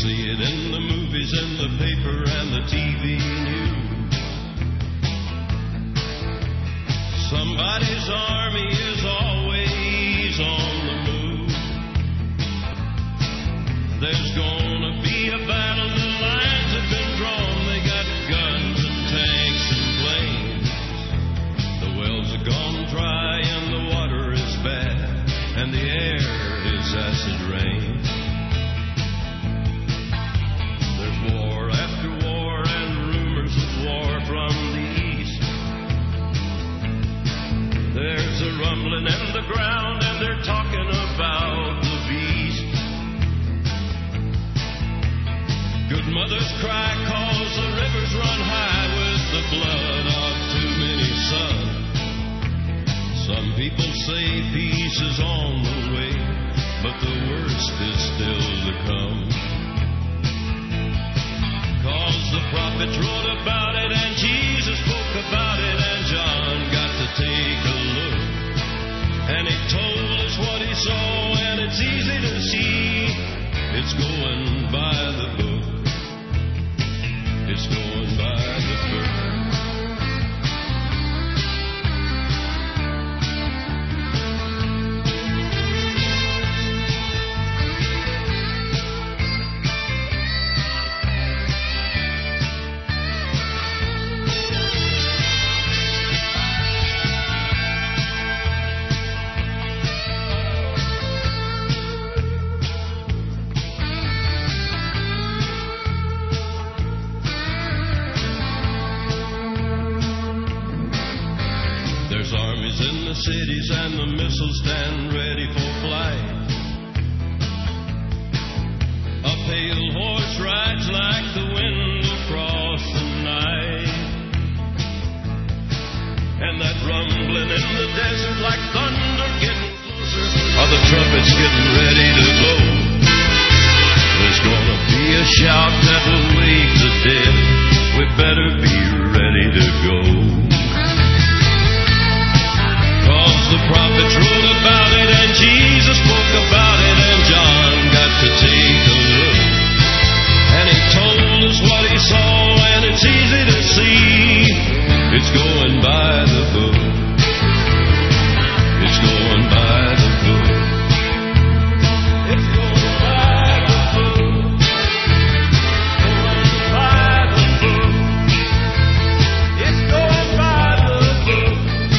see it in the movies, in the paper, and the TV news. Somebody's army is always on the move. There's gonna be a battle, the lines have been drawn. They got guns and tanks and planes. The wells are gone dry and the water is bad, and the air is acid rain. There's war after war and rumors of war from the east. There's a rumbling in the ground and they're talking about the beast. Good mothers cry 'cause the rivers run high with the blood of too many sons. Some people say peace is on the way, but the worst is still to come. 'Cause the prophets wrote about it and Jesus spoke about it, and John got to take a look. And he told us what he saw, and it's easy to see. It's going by the book. It's going by the book. Cities and the missiles stand ready for flight. A pale horse rides like the wind across the night. And that rumbling in the desert like thunder getting closer. Are the trumpets getting ready to blow? There's gonna be a shout that will wake the dead. We better be ready to go. 'Cause the prophets wrote about it and Jesus spoke about it, and John got to take a look. And he told us what he saw, and it's easy to see. It's going by the book. It's going by the book. It's going by the book. Going by the book. It's going by the book.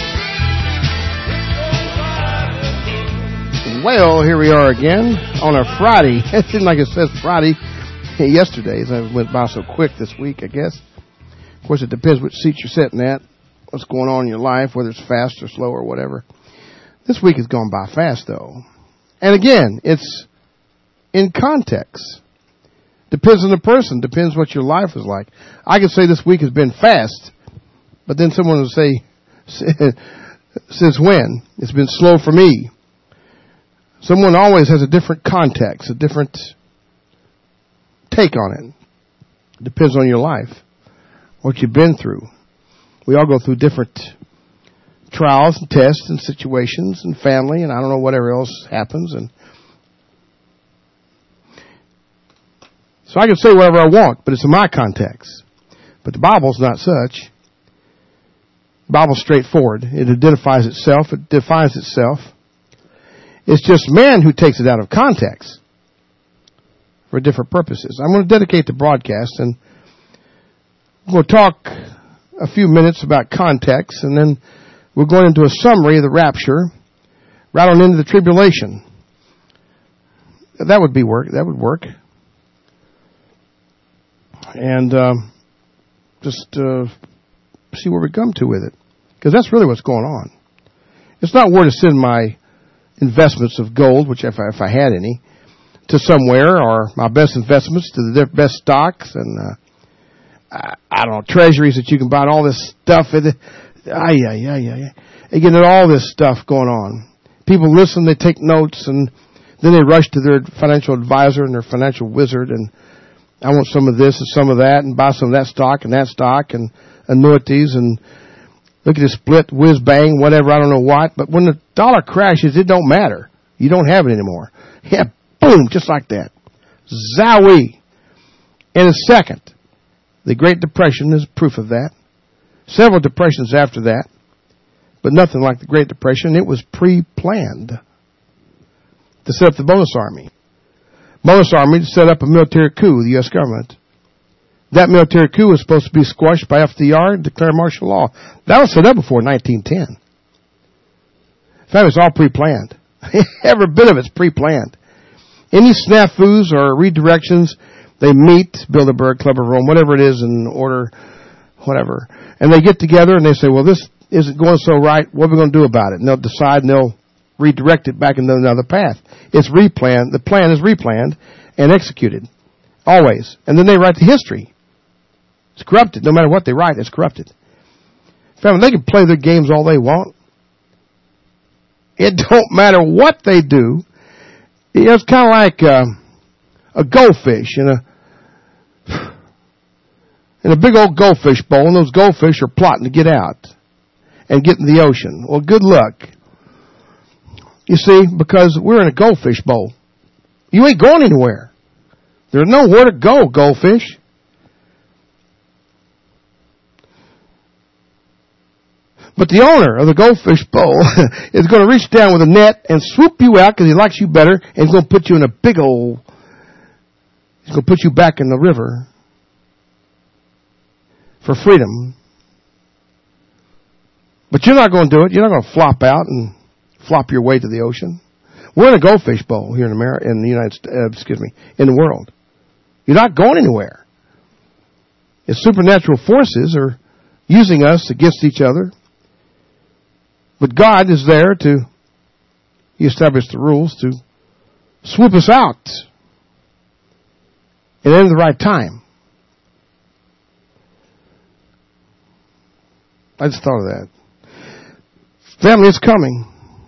Well, here we are again on a Friday. It seemed like it says Friday yesterday. It went by so quick this week, I guess. Of course, it depends which seat you're sitting at, what's going on in your life, whether it's fast or slow or whatever. This week has gone by fast, though. And again, it's in context. Depends on the person. Depends what your life is like. I could say this week has been fast, but then someone will say, since when? It's been slow for me. Someone always has a different context, a different take on it. Depends on your life, what you've been through. We all go through different trials and tests and situations and family and I don't know whatever else happens. And so I can say whatever I want, but it's in my context. But the Bible's not such. The Bible's straightforward. It identifies itself. It defines itself. It's just man who takes it out of context for different purposes. I'm going to dedicate the broadcast and we'll talk a few minutes about context, and then we're going into a summary of the rapture right on into the tribulation. That would work. And just see where we come to with it. Because that's really what's going on. It's not where to send my investments of gold, which if I had any, to somewhere, or my best investments to the best stocks and I don't know, treasuries that you can buy and all this stuff. Again, all this stuff going on. People listen, they take notes, and then they rush to their financial advisor and their financial wizard, and I want some of this and some of that, and buy some of that stock and annuities, and look at this split, whiz bang, whatever, I don't know what. But when the dollar crashes, it don't matter. You don't have it anymore. Yeah, boom, just like that. Zowie. And a second, the Great Depression is proof of that. Several depressions after that, but nothing like the Great Depression. It was pre-planned to set up the bonus army. Bonus army to set up a military coup with the U.S. government. That military coup was supposed to be squashed by FDR and declare martial law. That was set up before 1910. In fact, it's all pre-planned. Every bit of it's pre-planned. Any snafus or redirections, they meet, Bilderberg, Club of Rome, whatever it is in order, whatever. And they get together and they say, well, this isn't going so right. What are we going to do about it? And they'll decide and they'll redirect it back into another path. It's replanned. The plan is replanned and executed. Always. And then they write the history. It's corrupted. No matter what they write, it's corrupted. Family, they can play their games all they want. It don't matter what they do. It's kind of like a goldfish in a big old goldfish bowl, and those goldfish are plotting to get out and get in the ocean. Well, good luck. You see, because we're in a goldfish bowl. You ain't going anywhere. There's nowhere to go, goldfish. But the owner of the goldfish bowl is going to reach down with a net and swoop you out because he likes you better, and he's going to put you in a big old, he's going to put you back in the river for freedom. But you're not going to do it. You're not going to flop out and flop your way to the ocean. We're in a goldfish bowl here in America, in the United States, in the world. You're not going anywhere. If supernatural forces are using us against each other, but God is there to, He established the rules to swoop us out and at the right time. I just thought of that. Family, it's coming.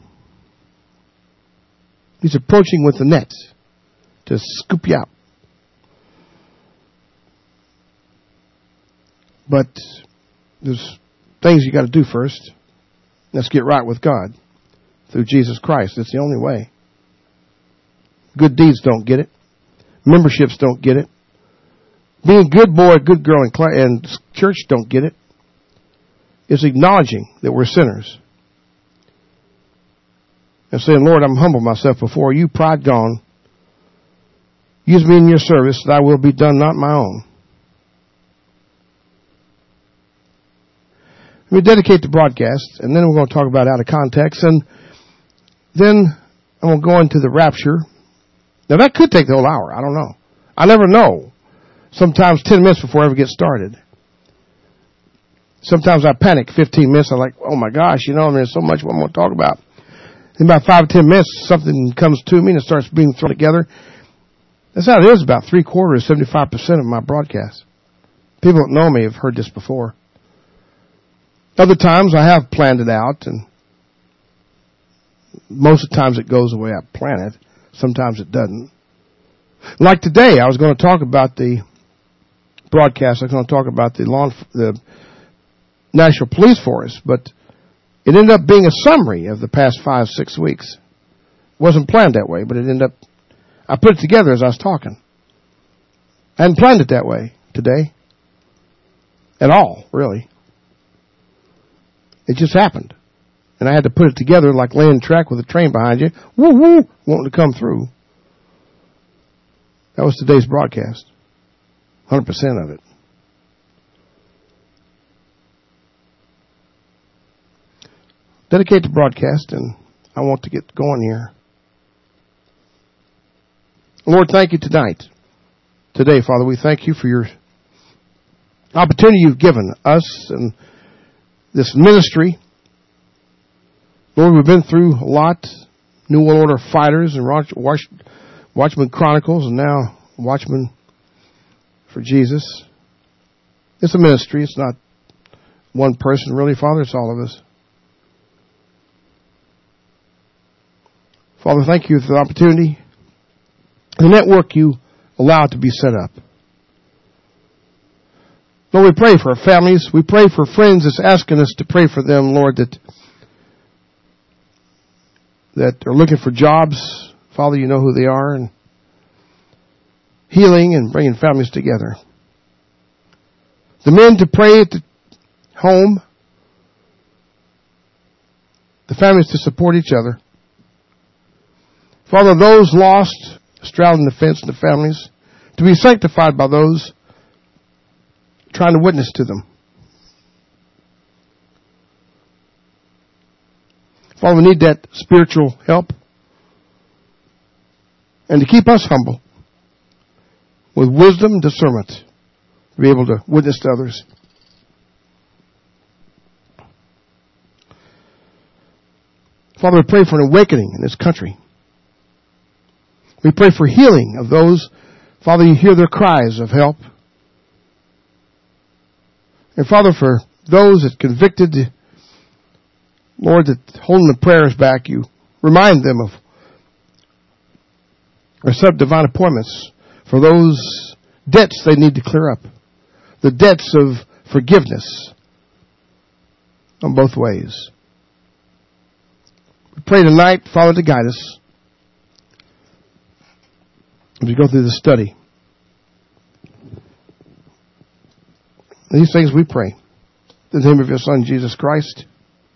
He's approaching with the net to scoop you out. But there's things you got to do first. Let's get right with God through Jesus Christ. It's the only way. Good deeds don't get it. Memberships don't get it. Being a good boy, a good girl in church don't get it. It's acknowledging that we're sinners. And saying, Lord, I'm humble myself before you, pride gone. Use me in your service, thy will be done, not my own. We dedicate the broadcast, and then we're going to talk about out of context, and then I'm going to go into the rapture. Now, that could take the whole hour. I don't know. I never know. Sometimes 10 minutes before I ever get started. Sometimes I panic 15 minutes. I'm like, oh, my gosh, there's so much I'm going to talk about. In about 5 or 10 minutes, something comes to me and it starts being thrown together. That's how it is about 75% of my broadcast. People that know me have heard this before. Other times I have planned it out, and most of the times it goes the way I plan it. Sometimes it doesn't. Like today, I was going to talk about the broadcast. I was going to talk about the National Police Force, but it ended up being a summary of the past 5-6 weeks. It wasn't planned that way, but it ended up, I put it together as I was talking. I hadn't planned it that way today. At all, really. It just happened. And I had to put it together like laying track with a train behind you. Woo, woo, wanting to come through. That was today's broadcast. 100% of it. Dedicate the broadcast, and I want to get going here. Lord, thank you today, Father, we thank you for your opportunity you've given us and this ministry. Lord, we've been through a lot. New World Order Fighters and Watchman Chronicles, and now Watchmen for Jesus. It's a ministry. It's not one person, really, Father. It's all of us. Father, thank you for the opportunity. The network you allow to be set up. Lord, we pray for our families. We pray for friends that's asking us to pray for them, Lord, that are looking for jobs. Father, you know who they are. And healing and bringing families together. The men to pray at the home. The families to support each other. Father, those lost, straddling the fence in the families, to be sanctified by those trying to witness to them. Father, we need that spiritual help. And to keep us humble with wisdom and discernment to be able to witness to others. Father, we pray for an awakening in this country. We pray for healing of those, Father, you hear their cries of help. And Father, for those that convicted, Lord, that holding the prayers back, you remind them of or set up divine appointments for those debts they need to clear up. The debts of forgiveness on both ways. We pray tonight, Father, to guide us as we go through this study. These things we pray. In the name of your Son, Jesus Christ.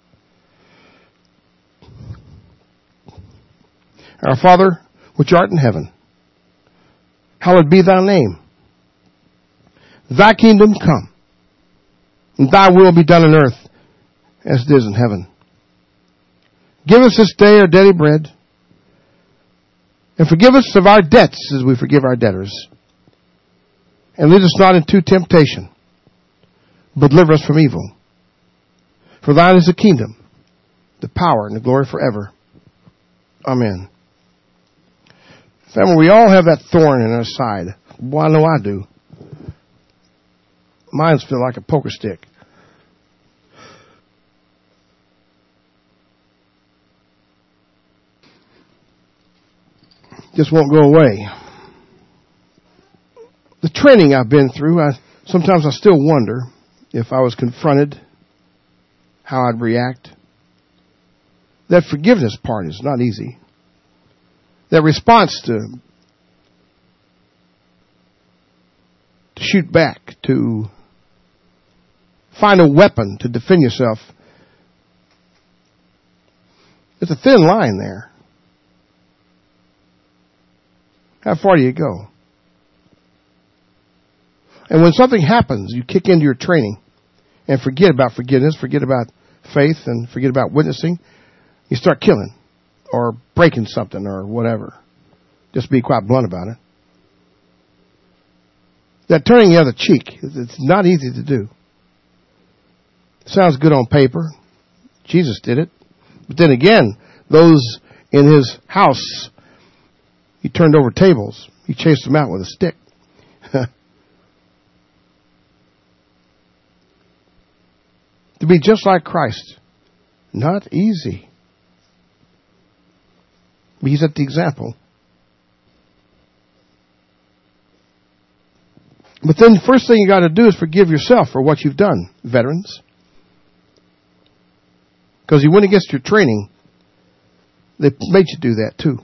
Our Father, which art in heaven, hallowed be thy name. Thy kingdom come, and thy will be done on earth as it is in heaven. Give us this day our daily bread, and forgive us of our debts as we forgive our debtors. And lead us not into temptation, but deliver us from evil. For thine is the kingdom, the power, and the glory forever. Amen. Family, we all have that thorn in our side. Well, I know I do. Mine's feel like a poker stick. Just won't go away. The training I've been through, sometimes I still wonder if I was confronted, how I'd react. That forgiveness part is not easy. That response to shoot back, to find a weapon to defend yourself. There's a thin line there. How far do you go? And when something happens, you kick into your training and forget about forgiveness, forget about faith, and forget about witnessing. You start killing or breaking something or whatever. Just be quite blunt about it. That turning the other cheek, it's not easy to do. It sounds good on paper. Jesus did it. But then again, those in his house, he turned over tables. He chased them out with a stick. To be just like Christ, not easy. But he set the example. But then the first thing you got to do is forgive yourself for what you've done, veterans. Because you went against your training. They made you do that too.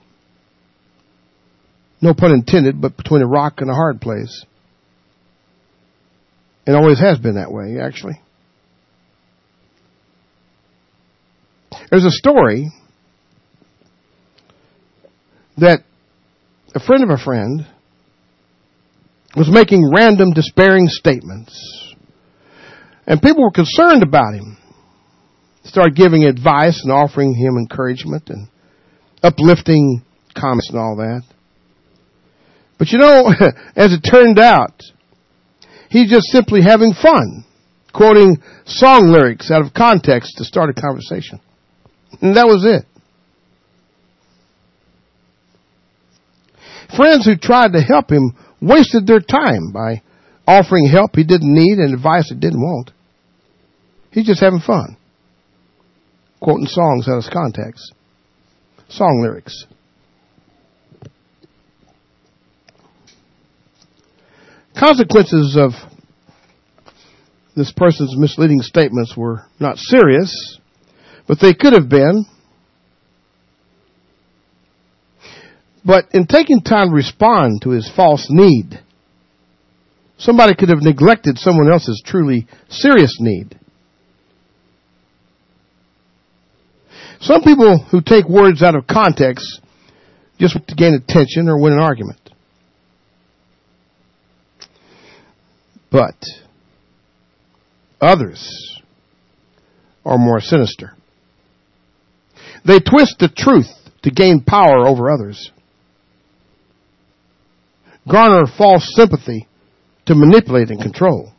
No pun intended, but between a rock and a hard place. It always has been that way, actually. There's a story that a friend of a friend was making random despairing statements. And people were concerned about him. Started giving advice and offering him encouragement and uplifting comments and all that. But you know, as it turned out, he's just simply having fun, quoting song lyrics out of context to start a conversation. And that was it. Friends who tried to help him wasted their time by offering help he didn't need and advice he didn't want. He's just having fun, quoting songs out of context, song lyrics. Consequences of this person's misleading statements were not serious, but they could have been. But in taking time to respond to his false need, somebody could have neglected someone else's truly serious need. Some people who take words out of context just to gain attention or win an argument. But others are more sinister. They twist the truth to gain power over others, garner false sympathy to manipulate and control.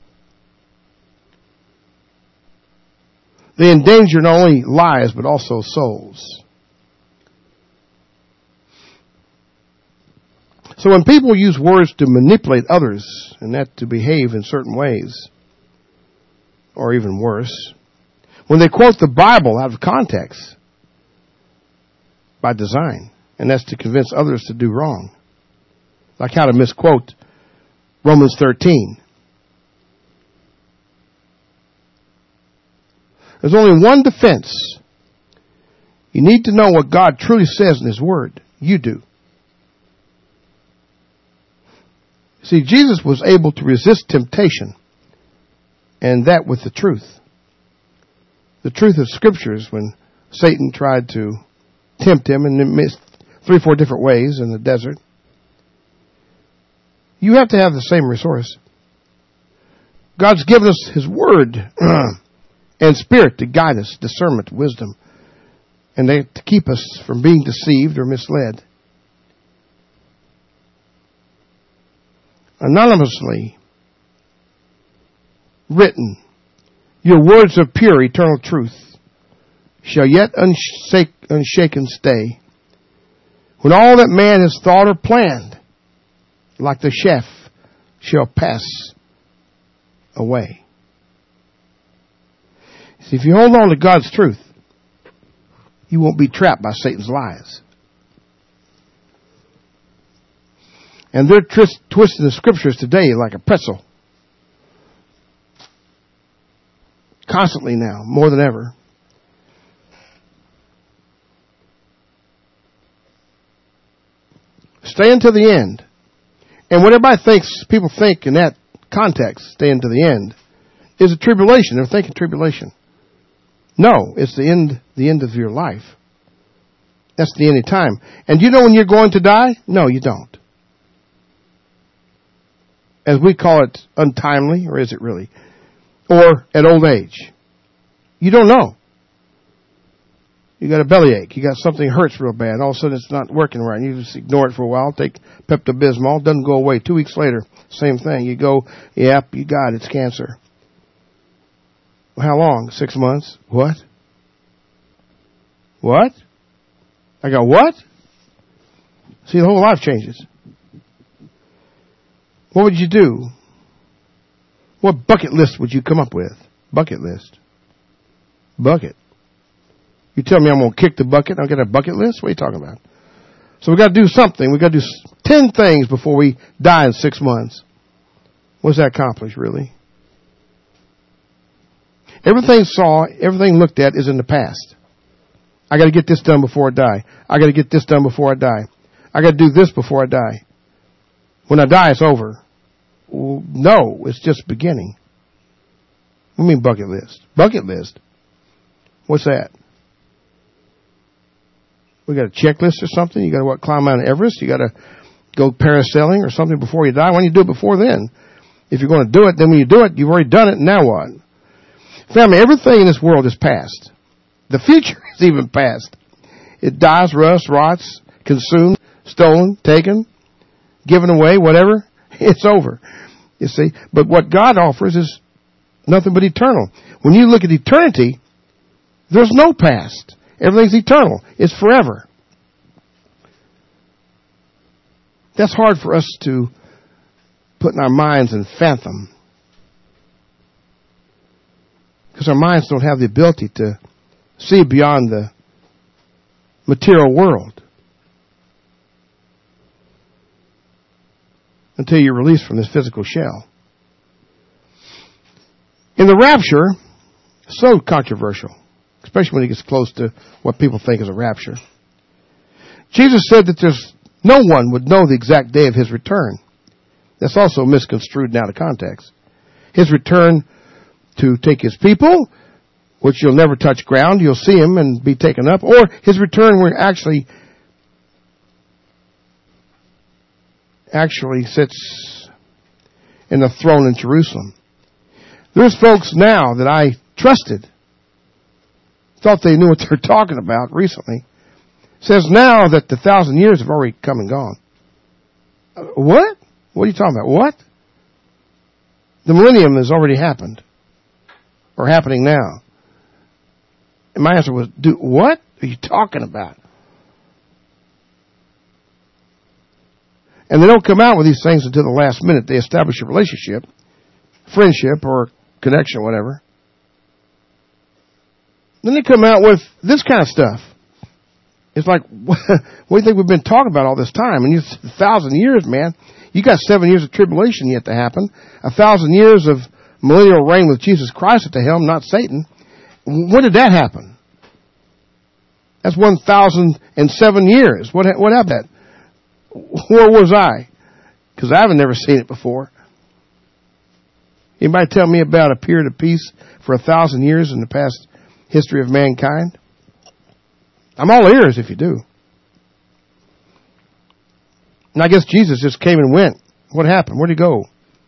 They endanger not only lives but also souls. So when people use words to manipulate others and that to behave in certain ways, or even worse, when they quote the Bible out of context by design, and that's to convince others to do wrong, like how to misquote Romans 13. There's only one defense. You need to know what God truly says in His Word. You do. See, Jesus was able to resist temptation, and that with the truth. The truth of Scriptures when Satan tried to tempt him and missed 3 or 4 different ways in the desert. You have to have the same resource. God's given us His Word and Spirit to guide us, discernment, wisdom, and to keep us from being deceived or misled. Anonymously written, your words of pure, eternal truth shall yet unshaken stay, when all that man has thought or planned, like the chef, shall pass away. See, if you hold on to God's truth, you won't be trapped by Satan's lies. And they're twisting the Scriptures today like a pretzel. Constantly now, more than ever. Stay until the end. And what everybody thinks, people think in that context, stay until the end, is a tribulation. They're thinking tribulation. No, it's the end of your life. That's the end of time. And do you know when you're going to die? No, you don't. As we call it, untimely, or is it really? Or at old age. You don't know. You got a bellyache. You got something hurts real bad. All of a sudden it's not working right. You just ignore it for a while. Take Pepto-Bismol. Doesn't go away. 2 weeks later, same thing. You go, yep, you got it. It's cancer. Well, how long? 6 months? What? What? I go, what? See, the whole life changes. What would you do? What bucket list would you come up with? Bucket list. Bucket. You tell me I'm going to kick the bucket, I'll get a bucket list? What are you talking about? So we've got to do something. We've got to do 10 things before we die in 6 months. What does that accomplish, really? Everything looked at is in the past. I got to get this done before I die. I got to get this done before I die. I got to do this before I die. When I die, it's over. Well, no, it's just beginning. What do you mean bucket list? Bucket list? What's that? We got a checklist or something? You got to climb Mount Everest? You got to go parasailing or something before you die? Why don't you do it before then? If you're going to do it, then when you do it, you've already done it, and now what? Family, everything in this world is past. The future is even past. It dies, rusts, rots, consumed, stolen, taken, given away, whatever. It's over. You see? But what God offers is nothing but eternal. When you look at eternity, there's no past. Everything's eternal. It's forever. That's hard for us to put in our minds and fathom. Because our minds don't have the ability to see beyond the material world until you're released from this physical shell. In the rapture, so controversial, especially when it gets close to what people think is a rapture. Jesus said that there's No one would know the exact day of his return. That's also misconstrued and out of context. His return to take his people, which you'll never touch ground, you'll see him and be taken up, or his return where actually sits in the throne in Jerusalem. There's folks now that I trusted, thought they knew what they're talking about recently, says now that the 1,000 years have already come and gone. What? What are you talking about? What? The millennium has already happened. Or happening now. And my answer was, what are you talking about? And they don't come out with these things until the last minute. They establish a relationship, friendship, or connection, whatever. Then they come out with this kind of stuff. It's like, what do you think we've been talking about all this time? And 1,000 years, man. You got 7 years of tribulation yet to happen. 1,000 years of millennial reign with Jesus Christ at the helm, not Satan. When did that happen? That's 1,007 years. What happened? Where was I? Because I haven't never seen it before. Anybody tell me about a period of peace for 1,000 years in the past history of mankind? I'm all ears if you do. And I guess Jesus just came and went. What happened? Where'd he go?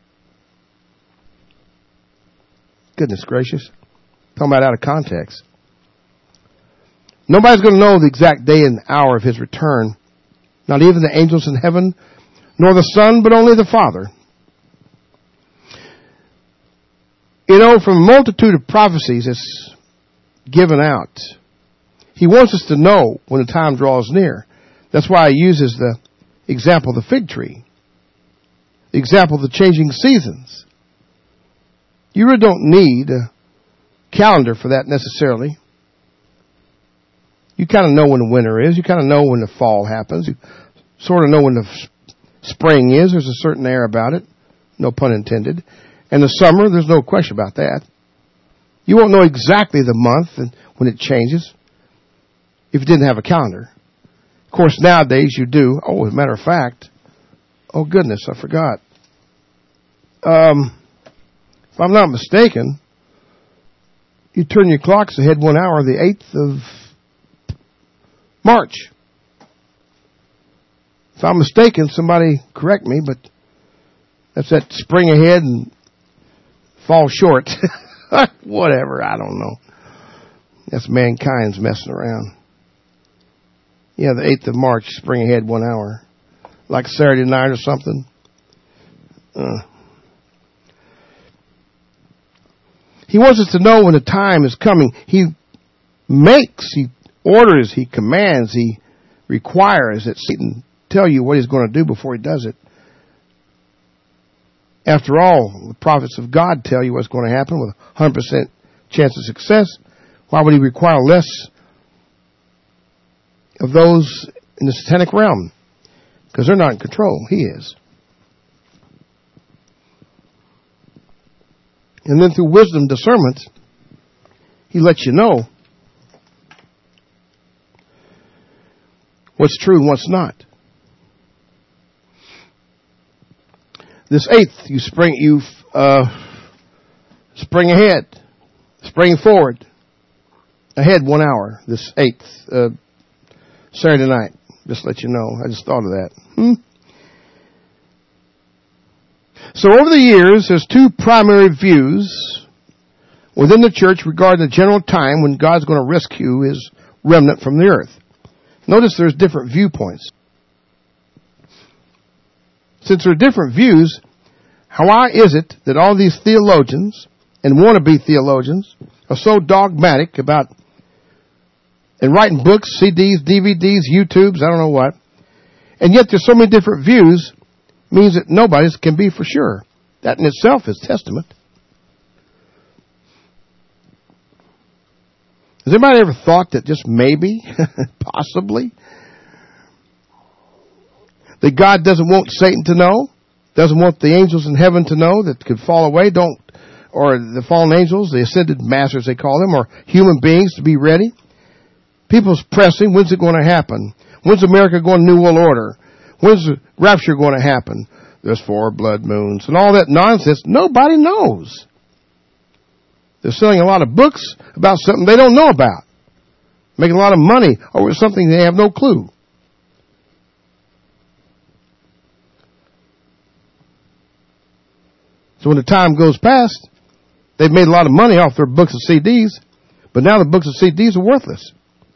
Goodness gracious. Talking about out of context. Nobody's going to know the exact day and hour of his return. Not even the angels in heaven, nor the Son, but only the Father. You know, from a multitude of prophecies that's given out, he wants us to know when the time draws near. That's why he uses the example of the fig tree. The example of the changing seasons. You really don't need a calendar for that necessarily. You kind of know when the winter is. You kind of know when the fall happens. You sort of know when the spring is. There's a certain air about it. No pun intended. And the summer, there's no question about that. You won't know exactly the month and when it changes if you didn't have a calendar. Of course, nowadays you do. Oh, as a matter of fact, oh goodness, I forgot. If I'm not mistaken, you turn your clocks ahead 1 hour, the 8th of March. If I'm mistaken, somebody correct me, but that's that spring ahead and fall short. Whatever, I don't know. That's mankind's messing around. Yeah, the 8th of March, spring ahead 1 hour. Like Saturday night or something. He wants us to know when the time is coming. He makes, he orders, he commands, he requires that Satan tell you what he's going to do before he does it. After all, the prophets of God tell you what's going to happen with 100% chance of success. Why would he require less of those in the satanic realm? Because they're not in control. He is. And then through wisdom discernment, he lets you know what's true and what's not. This 8th, you spring ahead, spring forward, ahead 1 hour. This 8th, Saturday night. Just let you know. I just thought of that. So over the years, there's two primary views within the church regarding the general time when God's going to rescue his remnant from the earth. Notice there's different viewpoints. Since there are different views, why is it that all these theologians and wannabe theologians are so dogmatic about and writing books, CDs, DVDs, YouTubes, I don't know what, and yet there's so many different views means that nobody can be for sure. That in itself is testament. Has anybody ever thought that just maybe, possibly, that God doesn't want Satan to know, doesn't want the angels in heaven to know that could fall away, or the fallen angels, the ascended masters they call them, or human beings to be ready? People's pressing, when's it going to happen? When's America going to New World Order? When's the rapture going to happen? There's 4 blood moons and all that nonsense. Nobody knows. They're selling a lot of books about something they don't know about. Making a lot of money over something they have no clue. So when the time goes past, they've made a lot of money off their books and CDs, but now the books and CDs are worthless.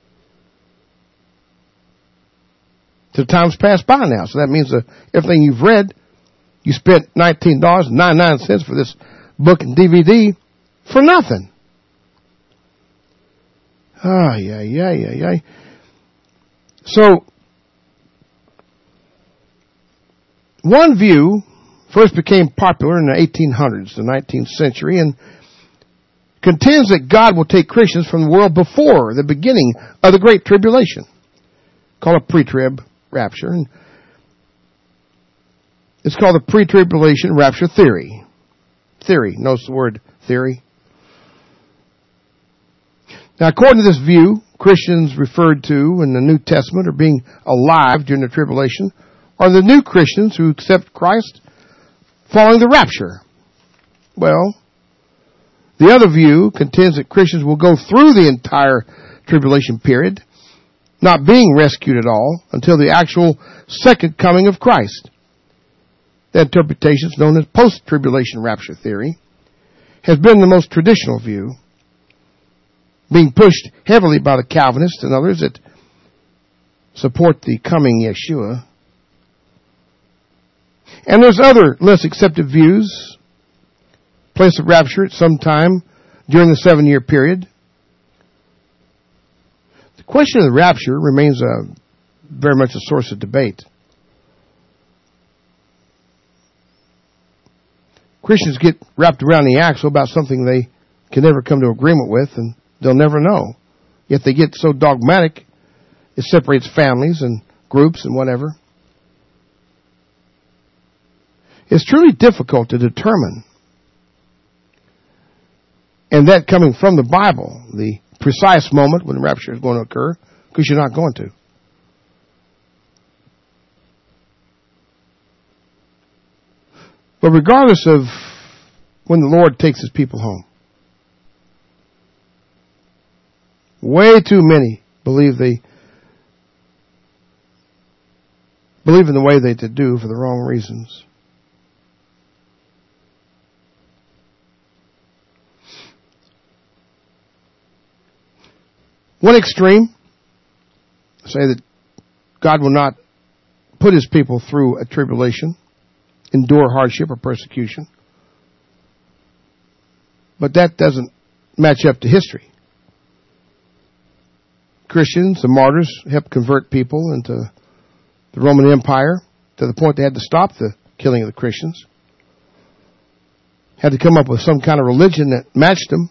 So the time's passed by now. So that means that everything you've read, you spent $19.99 for this book and DVD for nothing. Yeah. So, one view first became popular in the 1800s, the 19th century, and contends that God will take Christians from the world before the beginning of the Great Tribulation, called a pre-trib rapture. And it's called the pre-tribulation rapture theory. Theory. Notice the word theory. Now, according to this view, Christians referred to in the New Testament are being alive during the tribulation are the new Christians who accept Christ following the rapture. Well, the other view contends that Christians will go through the entire tribulation period, not being rescued at all until the actual second coming of Christ. That interpretation is known as post-tribulation rapture theory, has been the most traditional view, being pushed heavily by the Calvinists and others that support the coming Yeshua. And there's other less accepted views. Place of rapture at some time during the 7-year period. The question of the rapture remains very much a source of debate. Christians get wrapped around the axle about something they can never come to agreement with, and they'll never know. Yet they get so dogmatic, it separates families and groups and whatever. It's truly difficult to determine, and that coming from the Bible, the precise moment when the rapture is going to occur, because you're not going to. But regardless of when the Lord takes His people home, way too many believe in the way they do for the wrong reasons. One extreme say that God will not put His people through a tribulation, endure hardship or persecution. But that doesn't match up to history. Christians, the martyrs, helped convert people into the Roman Empire to the point they had to stop the killing of the Christians. Had to come up with some kind of religion that matched them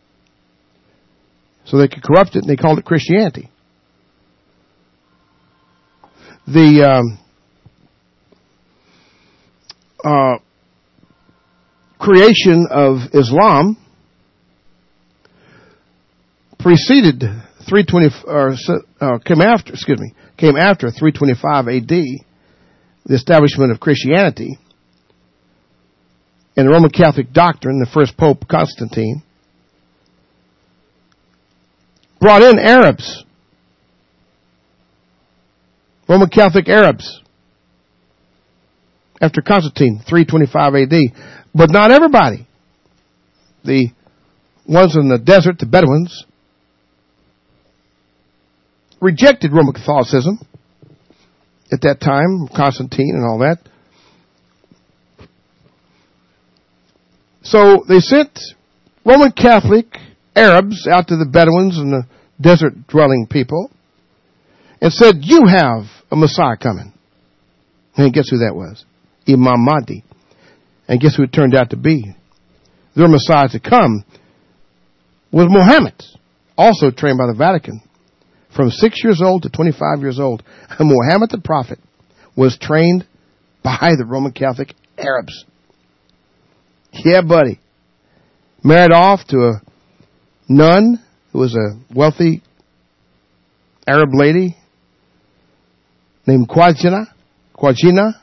so they could corrupt it, and they called it Christianity. The creation of Islam preceded 320 came after 325 AD, the establishment of Christianity, and the Roman Catholic doctrine. The first Pope Constantine brought in Arabs, Roman Catholic Arabs, after Constantine, 325 AD. But not everybody. The ones in the desert, the Bedouins, rejected Roman Catholicism at that time, Constantine and all that. So they sent Roman Catholic Arabs out to the Bedouins and the desert-dwelling people and said, "You have a Messiah coming." And guess who that was? Imam Mahdi. And guess who it turned out to be? Their Messiah to come was Muhammad, also trained by the Vatican. From 6 years old to 25 years old, Muhammad the Prophet was trained by the Roman Catholic Arabs. Yeah, buddy. Married off to a nun who was a wealthy Arab lady named Khwajina. Qajina,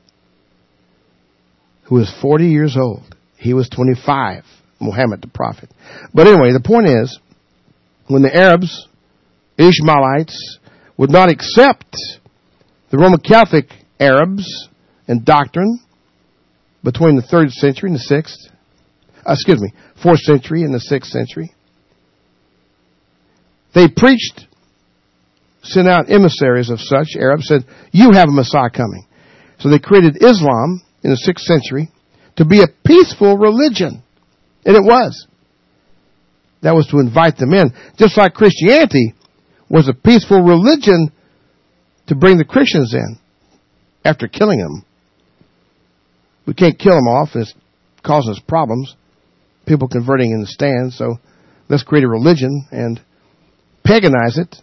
who was 40 years old. He was 25, Muhammad the prophet. But anyway, the point is, when the Arabs, Ishmaelites, would not accept the Roman Catholic Arabs and doctrine between the 3rd century and the 4th century and the 6th century, they preached, sent out emissaries of such Arabs, said, you have a Messiah coming. So they created Islam in the 6th century to be a peaceful religion. And it was. That was to invite them in. Just like Christianity was a peaceful religion to bring the Christians in after killing them. We can't kill them off. It's causing us problems. People converting in the stands. So let's create a religion and paganize it.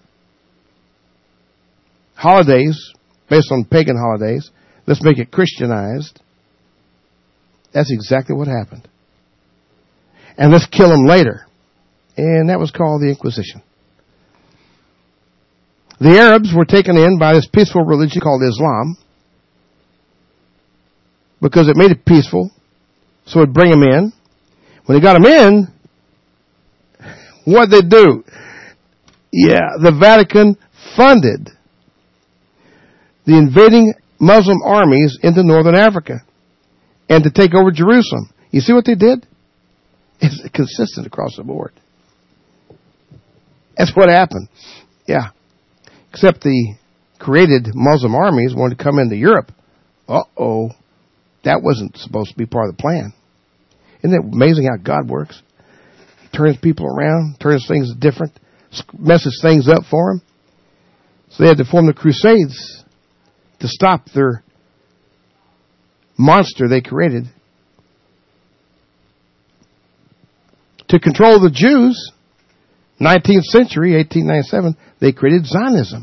Holidays, based on pagan holidays. Let's make it Christianized. That's exactly what happened. And let's kill them later. And that was called the Inquisition. The Arabs were taken in by this peaceful religion called Islam because it made it peaceful, so it'd bring them in. When they got them in, what'd they do? Yeah, the Vatican funded the invading Muslim armies into northern Africa and to take over Jerusalem. You see what they did? It's consistent across the board. That's what happened. Yeah. Except the created Muslim armies wanted to come into Europe. Uh-oh. That wasn't supposed to be part of the plan. Isn't it amazing how God works? He turns people around, turns things different, messes things up for them. So they had to form the Crusades to stop their monster they created. To control the Jews, 19th century, 1897, they created Zionism.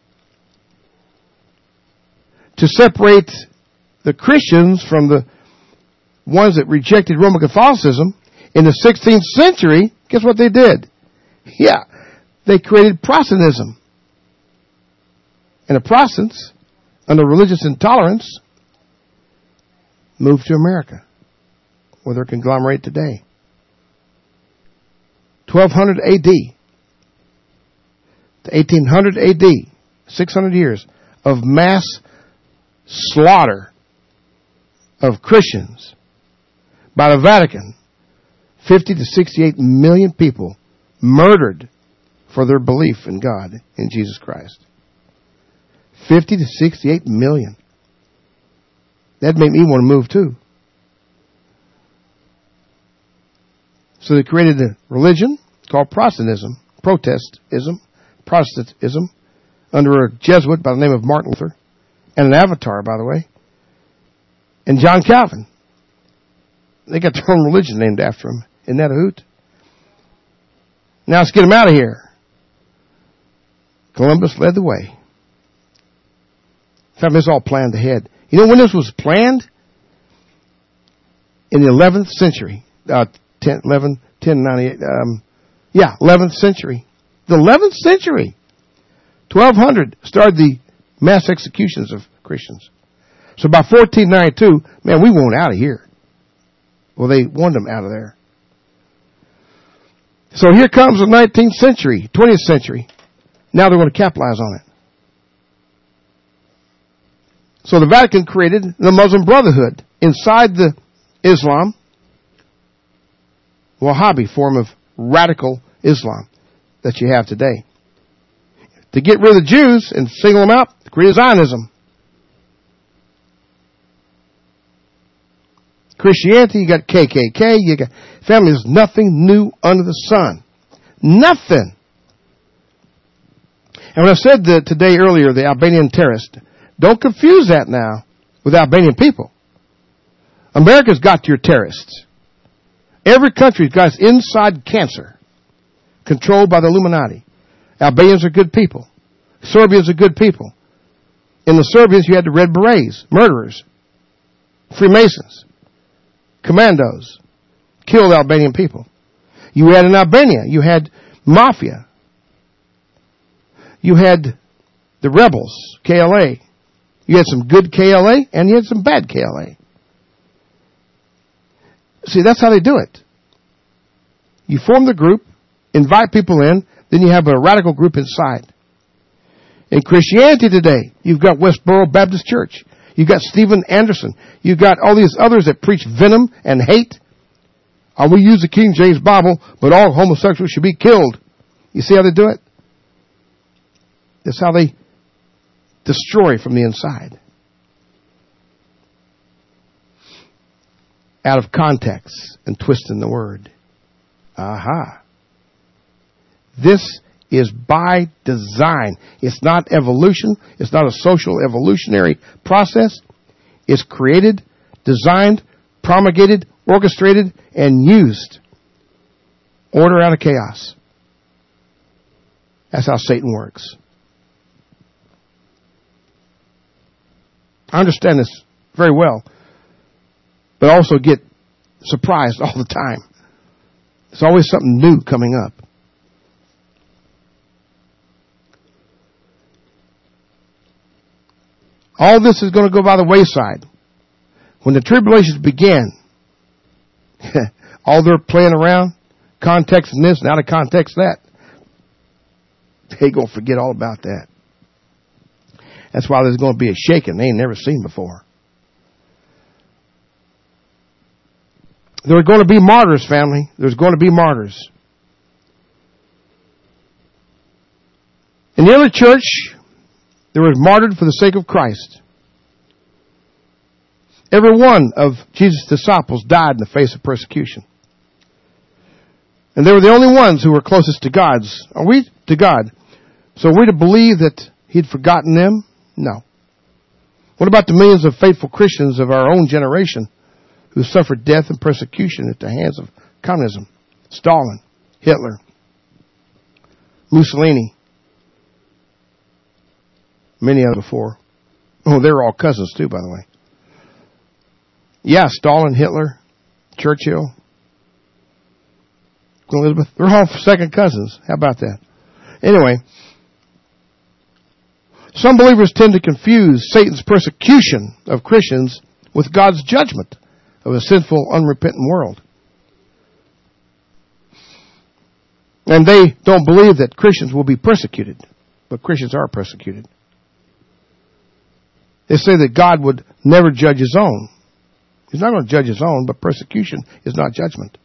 To separate the Christians from the ones that rejected Roman Catholicism, in the 16th century, guess what they did? Yeah, they created Protestantism. And the Protestants, under religious intolerance, moved to America, where they're conglomerate today. 1200 A.D. to 1800 A.D., 600 years of mass slaughter of Christians by the Vatican. 50 to 68 million people murdered for their belief in God, in Jesus Christ. 50 to 68 million. That'd make me want to move too. So they created a religion called Protestantism, under a Jesuit by the name of Martin Luther, and an avatar, by the way, and John Calvin. They got their own religion named after him. Isn't that a hoot? Now let's get them out of here. Columbus led the way. In fact, this all planned ahead. You know when this was planned? In the 11th century. 1098. 11th century. The 11th century. 1200 started the mass executions of Christians. So by 1492, man, we want out of here. Well, they wanted them out of there. So here comes the 19th century, 20th century. Now they're going to capitalize on it. So the Vatican created the Muslim Brotherhood inside the Islam, Wahhabi form of radical Islam that you have today. To get rid of the Jews and single them out, create Zionism. Christianity, you got KKK, you got family. There's nothing new under the sun. Nothing. And when I said that today earlier, the Albanian terrorist, don't confuse that now with Albanian people. America's got your terrorists. Every country's got its inside cancer controlled by the Illuminati. Albanians are good people. Serbians are good people. In the Serbians, you had the Red Berets, murderers, Freemasons, commandos, killed Albanian people. You had in Albania, you had mafia. You had the rebels, KLA. You had some good KLA and you had some bad KLA. See, that's how they do it. You form the group, invite people in, then you have a radical group inside. In Christianity today, you've got Westboro Baptist Church. You've got Stephen Anderson. You've got all these others that preach venom and hate. We use the King James Bible, but all homosexuals should be killed. You see how they do it? That's how they destroy from the inside. Out of context and twisting the word. Aha. This is by design. It's not evolution. It's not a social evolutionary process. It's created, designed, promulgated, orchestrated, and used. Order out of chaos. That's how Satan works. I understand this very well, but also get surprised all the time. There's always something new coming up. All this is going to go by the wayside. When the tribulations begin, all they're playing around, context in this and out of context that, they're going to forget all about that. That's why there's going to be a shaking they ain't never seen before. There are going to be martyrs, family. There's going to be martyrs. In the early church, they were martyred for the sake of Christ. Every one of Jesus' disciples died in the face of persecution. And they were the only ones who were closest to God. So are we to believe that He'd forgotten them? No. What about the millions of faithful Christians of our own generation who suffered death and persecution at the hands of communism? Stalin, Hitler, Mussolini, many others before. Oh, they were all cousins too, by the way. Yeah, Stalin, Hitler, Churchill, Queen Elizabeth, they're all second cousins. How about that? Anyway, some believers tend to confuse Satan's persecution of Christians with God's judgment of a sinful, unrepentant world. And they don't believe that Christians will be persecuted, but Christians are persecuted. They say that God would never judge His own. He's not going to judge His own, but persecution is not judgment.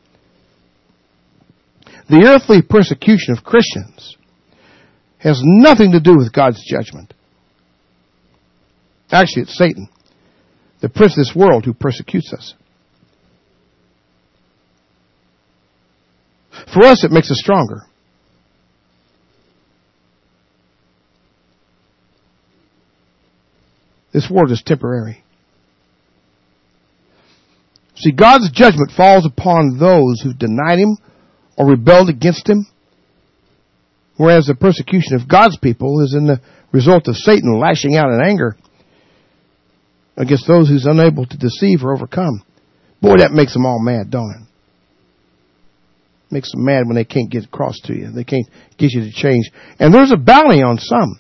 The earthly persecution of Christians has nothing to do with God's judgment. Actually, it's Satan, the prince of this world, who persecutes us. For us, it makes us stronger. This world is temporary. See, God's judgment falls upon those who denied Him or rebelled against Him, whereas the persecution of God's people is in the result of Satan lashing out in anger against those who's unable to deceive or overcome. Boy, that makes them all mad, don't it? Makes them mad when they can't get across to you. They can't get you to change. And there's a bounty on some.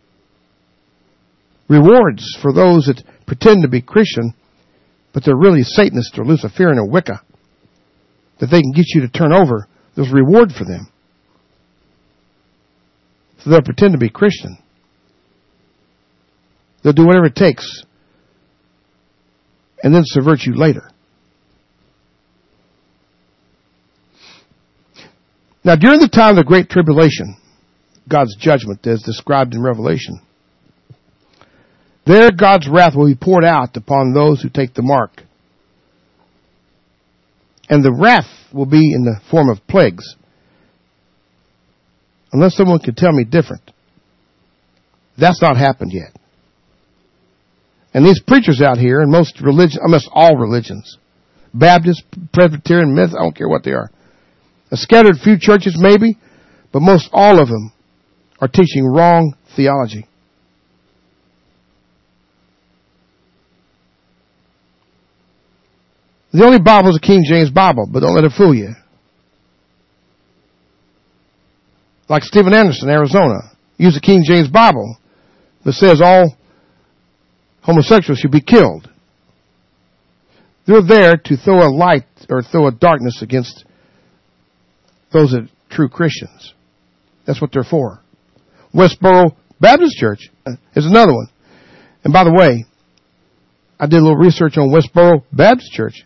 Rewards for those that pretend to be Christian, but they're really Satanists or Luciferian or Wicca. That they can get you to turn over. There's a reward for them. So they'll pretend to be Christian. They'll do whatever it takes. And then subvert you later. Now, during the time of the Great Tribulation, God's judgment is described in Revelation. There, God's wrath will be poured out upon those who take the mark. And the wrath will be in the form of plagues. Unless someone can tell me different. That's not happened yet. And these preachers out here in most religions, almost all religions, Baptist, Presbyterian, Methodist, I don't care what they are. A scattered few churches maybe, but most all of them are teaching wrong theology. The only Bible is the King James Bible, but don't let it fool you. Like Stephen Anderson, Arizona, use the King James Bible that says all homosexuals should be killed. They're there to throw a light or throw a darkness against those that are true Christians. That's what they're for. Westboro Baptist Church is another one. And by the way, I did a little research on Westboro Baptist Church.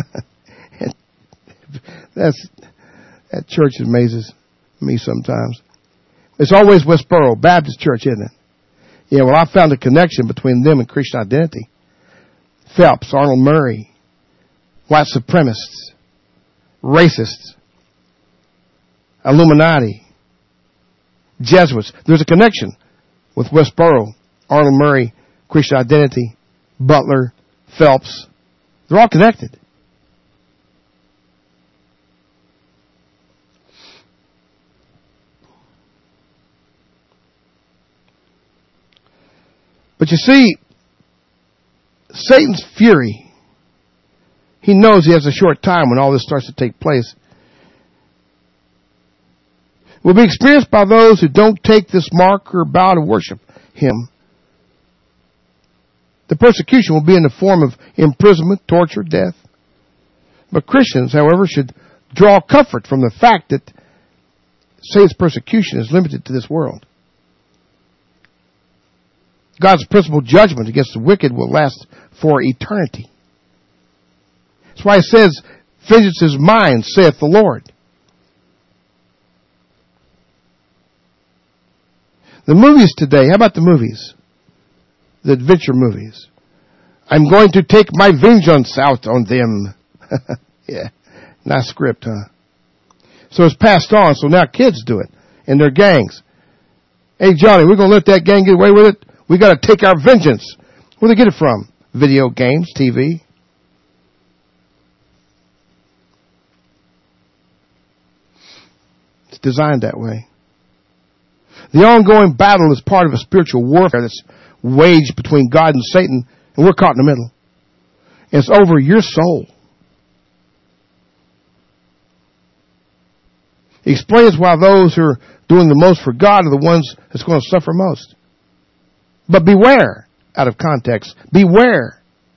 That church amazes me sometimes. It's always Westboro Baptist Church, isn't it? Yeah, well, I found a connection between them and Christian identity. Phelps, Arnold Murray, white supremacists, racists, Illuminati, Jesuits. There's a connection with Westboro, Arnold Murray, Christian identity, Butler, Phelps. They're all connected. But you see, Satan's fury, he knows he has a short time when all this starts to take place, will be experienced by those who don't take this mark or bow to worship him. The persecution will be in the form of imprisonment, torture, death. But Christians, however, should draw comfort from the fact that Satan's persecution is limited to this world. God's principal judgment against the wicked will last for eternity. That's why it says, vengeance is mine, saith the Lord. The movies today, how about the movies? The adventure movies. I'm going to take my vengeance out on them. Yeah, nice script, huh? So it's passed on, so now kids do it in their gangs. Hey, Johnny, we're going to let that gang get away with it? We got to take our vengeance. Where do they get it from? Video games, TV. It's designed that way. The ongoing battle is part of a spiritual warfare that's waged between God and Satan, and we're caught in the middle. It's over your soul. He explains why those who are doing the most for God are the ones that's going to suffer most. But beware, out of context, beware.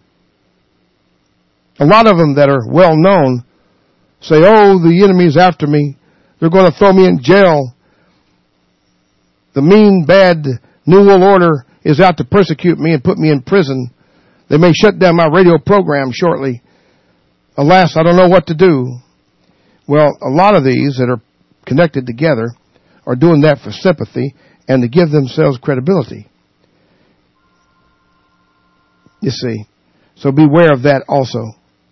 A lot of them that are well known say, oh, the enemy's after me. They're going to throw me in jail. The mean, bad New World Order is out to persecute me and put me in prison. They may shut down my radio program shortly. Alas, I don't know what to do. Well, a lot of these that are connected together are doing that for sympathy and to give themselves credibility. You see. So beware of that also.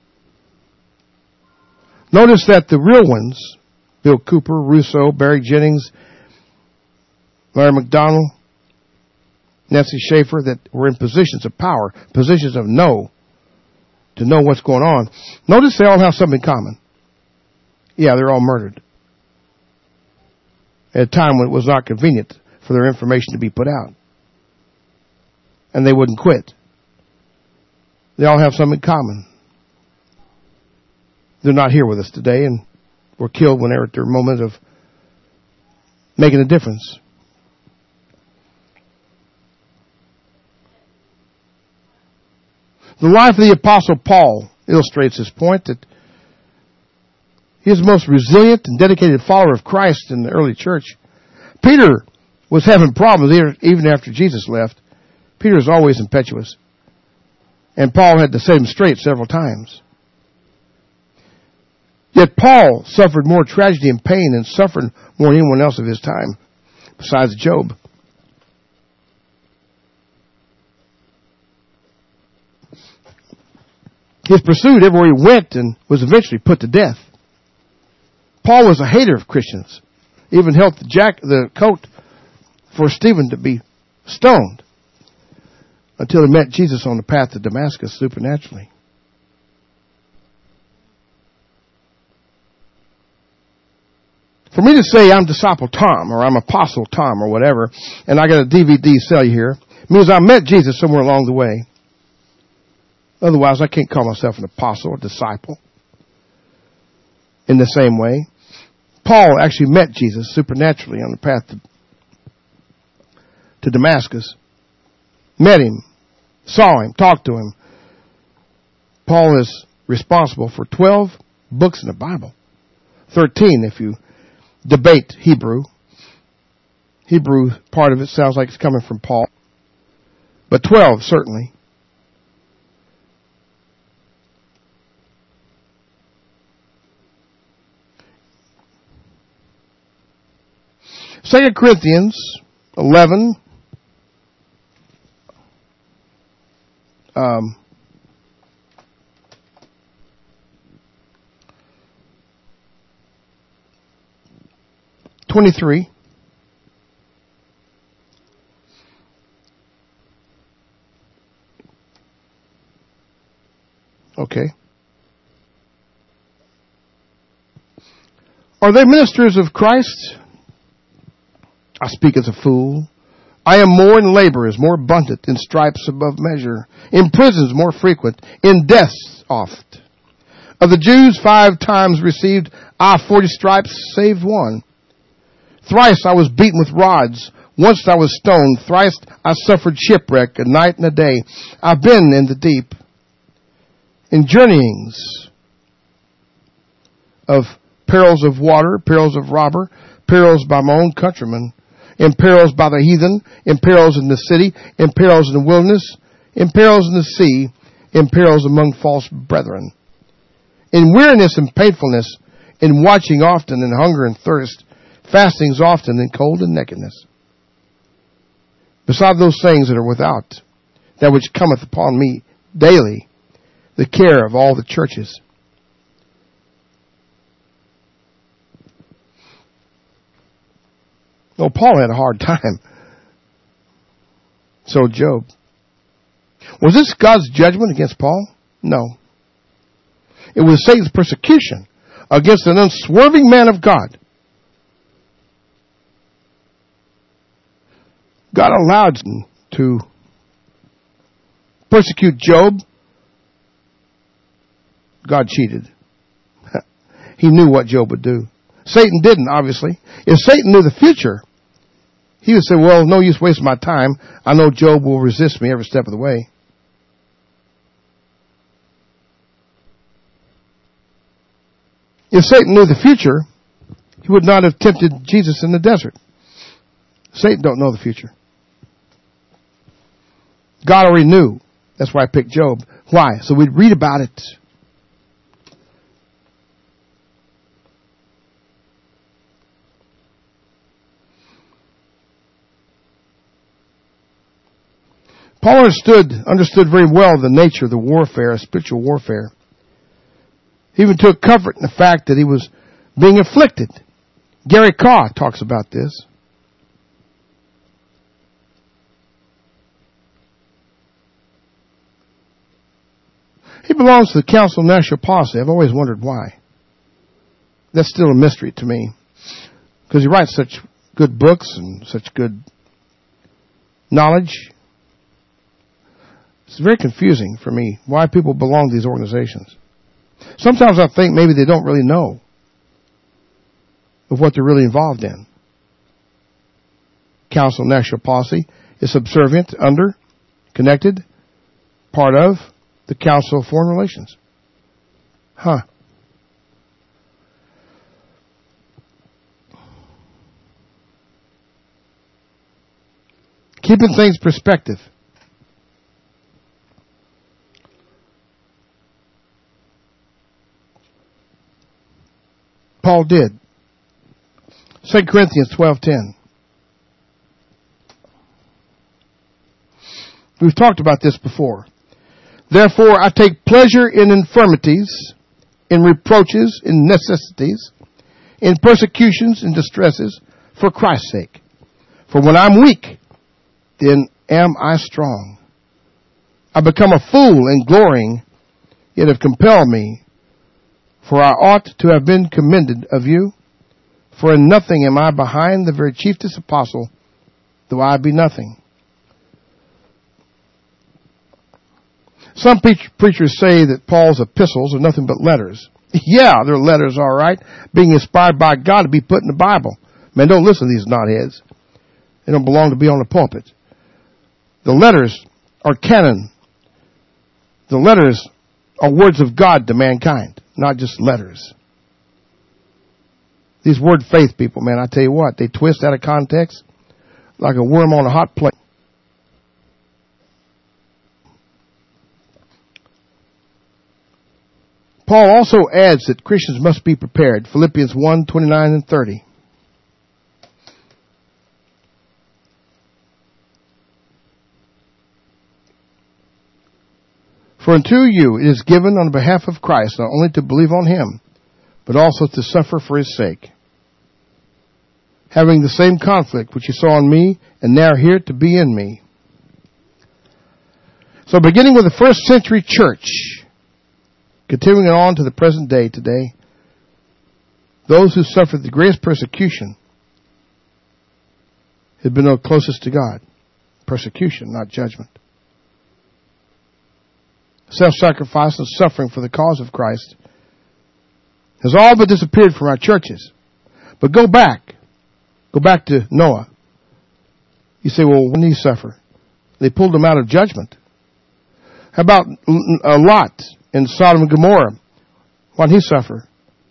Notice that the real ones, Bill Cooper, Russo, Barry Jennings, Larry McDonald, Nancy Schaefer, that were in positions of power, positions of to know what's going on. Notice they all have something in common. Yeah, they're all murdered. At a time when it was not convenient for their information to be put out. And they wouldn't quit. They all have something in common. They're not here with us today and were killed when they were at their moment of making a difference. The life of the Apostle Paul illustrates this point, that he is the most resilient and dedicated follower of Christ in the early church. Peter was having problems even after Jesus left. Peter was always impetuous. And Paul had to set him straight several times. Yet Paul suffered more tragedy and pain and suffered more than anyone else of his time, besides Job. He was pursued everywhere he went and was eventually put to death. Paul was a hater of Christians. Even helped the coat for Stephen to be stoned until he met Jesus on the path to Damascus supernaturally. For me to say I'm Disciple Tom or I'm Apostle Tom or whatever, and I got a DVD sell you here, means I met Jesus somewhere along the way. Otherwise, I can't call myself an apostle or disciple. In the same way, Paul actually met Jesus supernaturally on the path to Damascus. Met him. saw him, talked to him. Paul is responsible for 12 books in the Bible. 13 if you debate Hebrew. Hebrew, part of it sounds like it's coming from Paul. But 12, certainly. Second Corinthians 11. $23. Okay. Are they ministers of Christ? I speak as a fool. I am more in laborers, more abundant, in stripes above measure, in prisons more frequent, in deaths oft. Of the Jews 5 times received I 40 stripes, save one. Thrice I was beaten with rods. Once I was stoned. Thrice I suffered shipwreck, a night and a day. I've been in the deep. In journeyings of perils of water, perils of robber, perils by my own countrymen, in perils by the heathen, in perils in the city, in perils in the wilderness, in perils in the sea, in perils among false brethren. In weariness and painfulness, in watching often, in hunger and thirst, fastings often, in cold and nakedness. Beside those things that are without, that which cometh upon me daily, the care of all the churches. Oh, Paul had a hard time. So Job. Was this God's judgment against Paul? No. It was Satan's persecution against an unswerving man of God. God allowed him to persecute Job. God cheated. He knew what Job would do. Satan didn't, obviously. If Satan knew the future, he would say, well, no use wasting my time. I know Job will resist me every step of the way. If Satan knew the future, he would not have tempted Jesus in the desert. Satan don't know the future. God already knew. That's why I picked Job. Why? So we'd read about it. Paul understood very well the nature of the warfare, spiritual warfare. He even took comfort in the fact that he was being afflicted. Gary Carr talks about this. He belongs to the Council of National Policy. I've always wondered why. That's still a mystery to me. Because he writes such good books and such good knowledge. It's very confusing for me why people belong to these organizations. Sometimes I think maybe they don't really know of what they're really involved in. Council of National Policy is subservient, under, connected, part of the Council of Foreign Relations. Keeping things perspective. Paul did. 2 Corinthians 12:10. We've talked about this before. Therefore, I take pleasure in infirmities, in reproaches, in necessities, in persecutions, in distresses, for Christ's sake. For when I'm weak, then am I strong. I become a fool in glorying, yet have compelled me. For I ought to have been commended of you. For in nothing am I behind the very chiefest apostle, though I be nothing. Some preachers say that Paul's epistles are nothing but letters. Yeah, they're letters, all right, being inspired by God to be put in the Bible. Man, don't listen to these knotheads. They don't belong to be on the pulpit. The letters are canon The letters are words of God to mankind, not just letters. These word faith people, man, I tell you what, they twist out of context like a worm on a hot plate. Paul also adds that Christians must be prepared. Philippians 1:29 and 30. For unto you it is given on behalf of Christ not only to believe on Him, but also to suffer for His sake, having the same conflict which you saw in me, and now hear it to be in me. So beginning with the first century church, continuing on to the present day today, those who suffered the greatest persecution have been the closest to God. Persecution, not judgment. Self-sacrifice and suffering for the cause of Christ has all but disappeared from our churches. But go back to Noah. You say, well, when did he suffer? They pulled him out of judgment. How about Lot in Sodom and Gomorrah? Why did he suffer?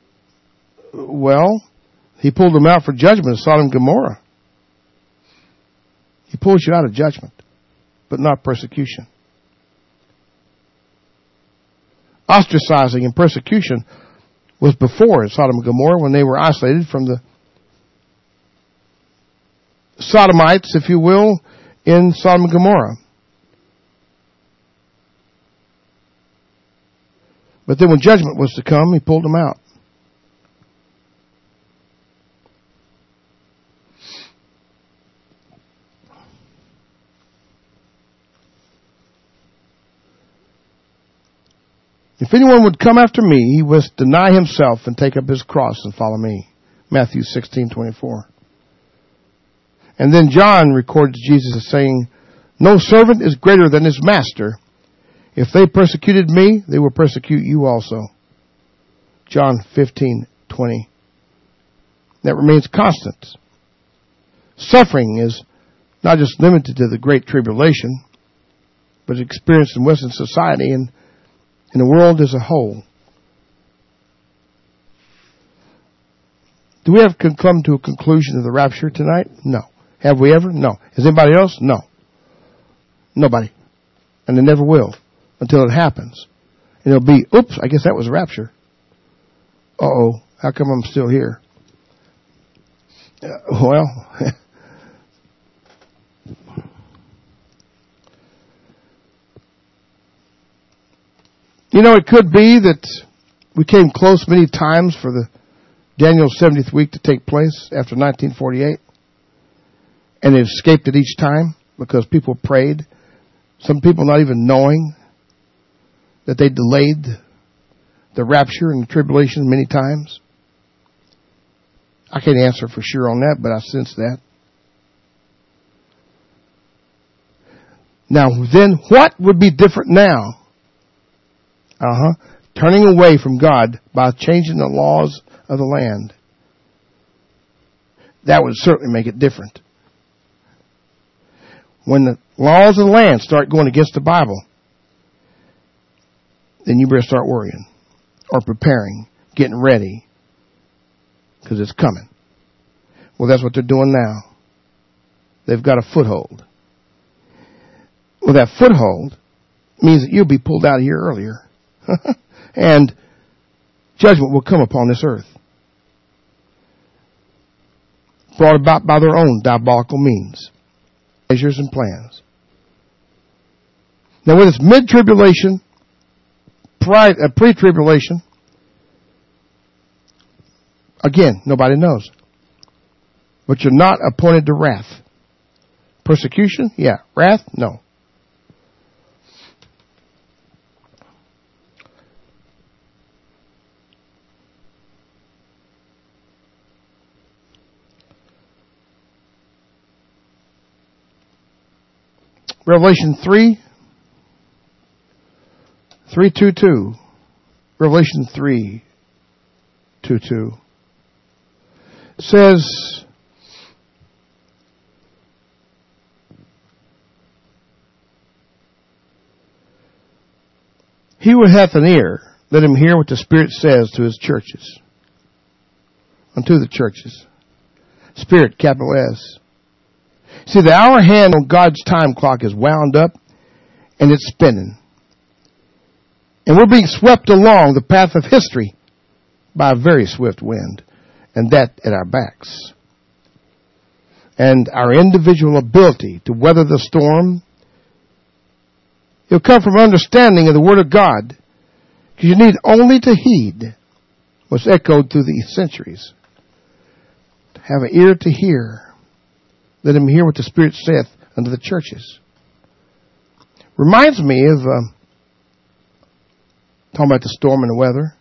Well, he pulled them out for judgment in Sodom and Gomorrah. He pulls you out of judgment, but not persecution. Ostracizing and persecution was before in Sodom and Gomorrah when they were isolated from the Sodomites, if you will, in Sodom and Gomorrah. But then when judgment was to come, He pulled them out. If anyone would come after me, he must deny himself and take up his cross and follow me. Matthew 16:24. And then John records Jesus as saying, no servant is greater than his master. If they persecuted me, they will persecute you also. John 15:20. That remains constant. Suffering is not just limited to the Great Tribulation, but experienced in Western society and in the world as a whole. Do we have come to a conclusion of the rapture tonight? No. Have we ever? No. Has anybody else? No. Nobody. And they never will until it happens. And it'll be, oops, I guess that was a rapture. Uh-oh, how come I'm still here? Well, you know, it could be that we came close many times for the Daniel's 70th week to take place after 1948. And it escaped it each time because people prayed. Some people not even knowing that they delayed the rapture and the tribulation many times. I can't answer for sure on that, but I sense that. Now, then, what would be different now? Turning away from God by changing the laws of the land. That would certainly make it different. When the laws of the land start going against the Bible, then you better start worrying or preparing, getting ready, because it's coming. Well, that's what they're doing now. They've got a foothold. Well, that foothold means that you'll be pulled out of here earlier. And judgment will come upon this earth. Brought about by their own diabolical means, measures and plans. Now, whether it's mid-tribulation, pre-tribulation, again, nobody knows. But you're not appointed to wrath. Persecution? Yeah. Wrath? No. Revelation 3:2. Revelation 3:2 says, He who hath an ear, let him hear what the Spirit says to his churches. Unto the churches. Spirit, capital S. See, the hour hand on God's time clock is wound up and it's spinning. And we're being swept along the path of history by a very swift wind, and that at our backs. And our individual ability to weather the storm, it'll come from understanding of the Word of God, because you need only to heed what's echoed through the centuries. To have an ear to hear, let him hear what the Spirit saith unto the churches. Reminds me of talking about the storm and the weather.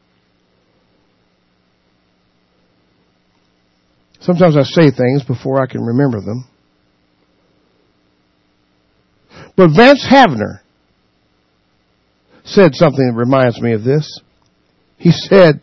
Sometimes I say things before I can remember them. But Vance Havner said something that reminds me of this. He said,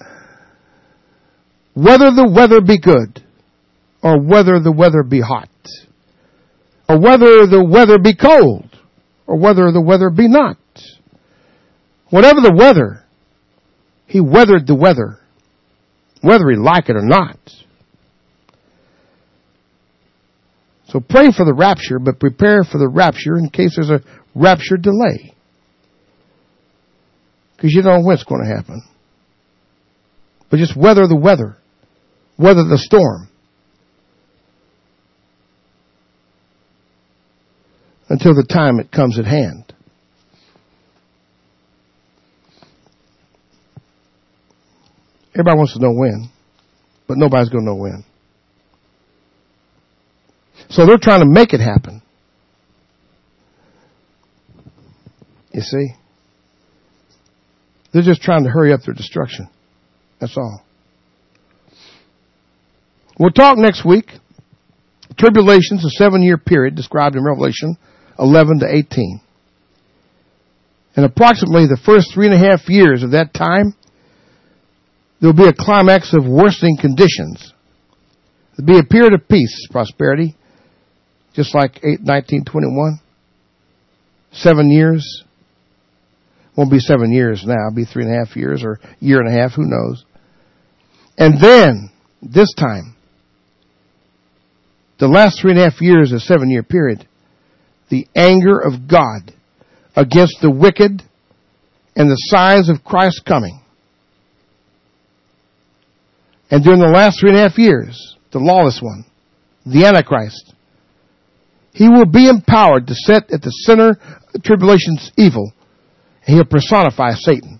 whether the weather be good, or whether the weather be hot, or whether the weather be cold, or whether the weather be not, whatever the weather, he weathered the weather, whether he like it or not. So pray for the rapture, but prepare for the rapture in case there's a rapture delay. Because you don't know when it's going to happen. But just weather the weather. Weather the storm. Until the time it comes at hand. Everybody wants to know when. But nobody's going to know when. So they're trying to make it happen. You see? They're just trying to hurry up their destruction. That's all. We'll talk next week. Tribulation's a 7-year period described in Revelation 11 to 18. And approximately the first 3.5 years of that time, there'll be a climax of worsening conditions. There'll be a period of peace, prosperity, just like 1921. 7 years. Won't be 7 years now. It'll be 3.5 years or a year and a half. Who knows? And then, this time, the last 3.5 years of a 7-year period, the anger of God against the wicked and the signs of Christ's coming. And during the last 3.5 years, the lawless one, the Antichrist, he will be empowered to set at the center of tribulation's evil. And he'll personify Satan.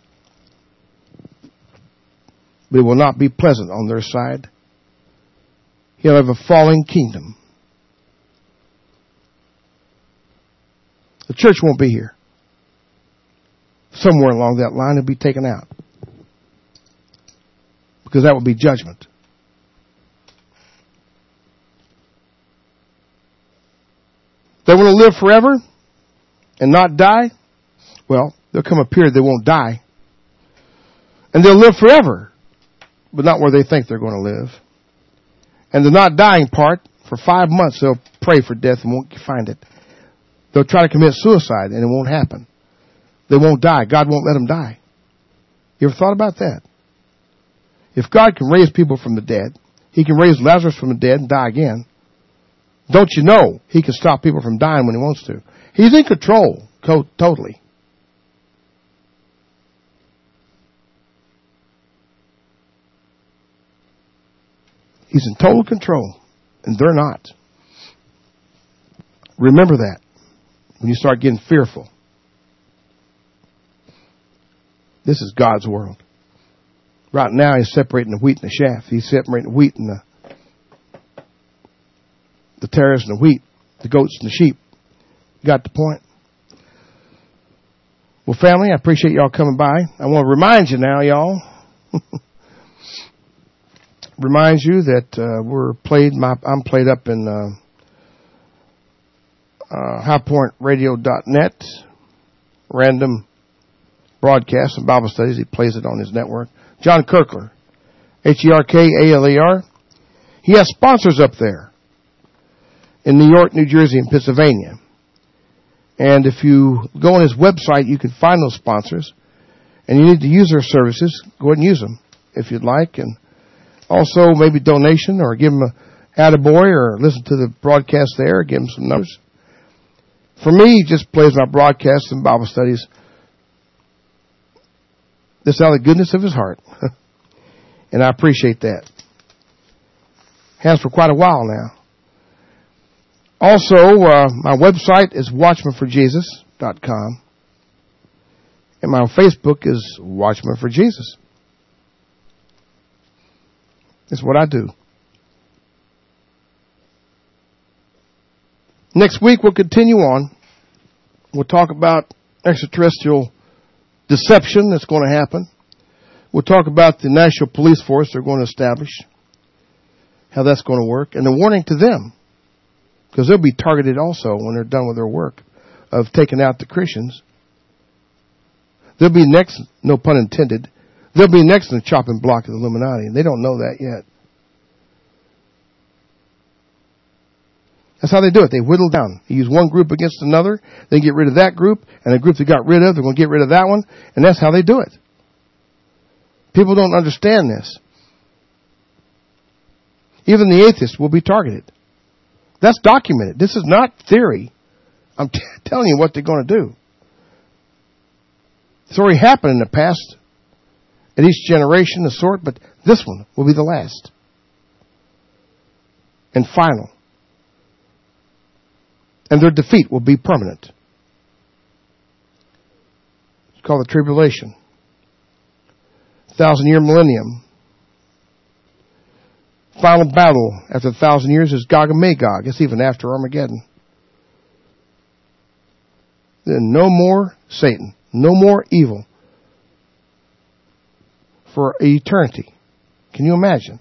But it will not be pleasant on their side. He'll have a falling kingdom. The church won't be here. Somewhere along that line it'll be taken out. Because that will be judgment. They want to live forever and not die? Well, there'll come a period they won't die. And they'll live forever, but not where they think they're going to live. And the not dying part, for 5 months they'll pray for death and won't find it. They'll try to commit suicide and it won't happen. They won't die. God won't let them die. You ever thought about that? If God can raise people from the dead, He can raise Lazarus from the dead and die again. Don't you know He can stop people from dying when He wants to? He's in control, totally. He's in total control, and they're not. Remember that when you start getting fearful. This is God's world. Right now, He's separating the wheat and the chaff. He's separating the wheat and the tares and the wheat, the goats and the sheep. You got the point? Well, family, I appreciate y'all coming by. I want to remind you now, y'all. Reminds you that I'm played up in highpointradio.net, random broadcasts and Bible studies. He plays it on his network. John Kirkler, Herkaleer. He has sponsors up there in New York, New Jersey, and Pennsylvania. And if you go on his website, you can find those sponsors. And you need to use their services, go ahead and use them if you'd like. And also maybe donation or give them a attaboy or listen to the broadcast there, give them some numbers. For me, he just plays my broadcasts and Bible studies. This is out of the goodness of his heart. And I appreciate that. Has for quite a while now. Also, my website is watchmanforjesus.com. And my Facebook is Watchman for Jesus. That's what I do. Next week we'll continue on. We'll talk about extraterrestrial deception that's going to happen. We'll talk about the National Police Force they're going to establish, how that's going to work, and the warning to them, because they'll be targeted also when they're done with their work of taking out the Christians. They'll be next, no pun intended, they'll be next in the chopping block of the Illuminati, and they don't know that yet. That's how they do it. They whittle down. They use one group against another. They get rid of that group, and the group they got rid of, they're going to get rid of that one, and that's how they do it. People don't understand this. Even the atheists will be targeted. That's documented. This is not theory. I'm telling you what they're going to do. It's already happened in the past at each generation of sort, but this one will be the last and final. And their defeat will be permanent. It's called the tribulation. 1,000-year millennium. Final battle after 1,000 years is Gog and Magog. It's even after Armageddon. Then no more Satan. No more evil. For eternity. Can you imagine?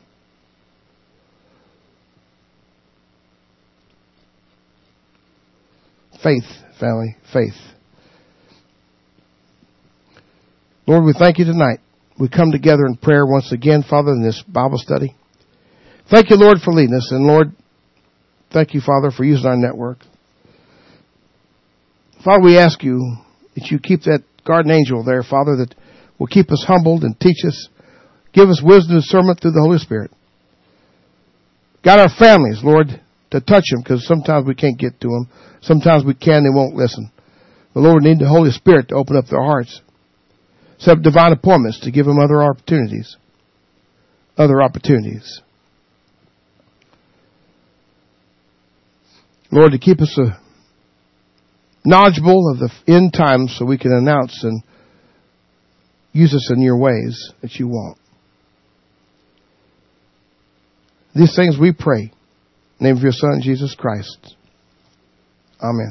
Faith, family, faith. Lord, we thank you tonight. We come together in prayer once again, Father, in this Bible study. Thank you, Lord, for leading us. And Lord, thank you, Father, for using our network. Father, we ask you that you keep that guardian angel there, Father, that will keep us humbled and teach us, give us wisdom and discernment through the Holy Spirit. Guide our families, Lord, to touch them, because sometimes we can't get to them. Sometimes we can, they won't listen. But Lord, we need the Holy Spirit to open up their hearts. Set up divine appointments to give them other opportunities. Other opportunities. Lord, to keep us knowledgeable of the end times so we can announce and use us in your ways that you want. These things we pray. In the name of your Son, Jesus Christ. Amen.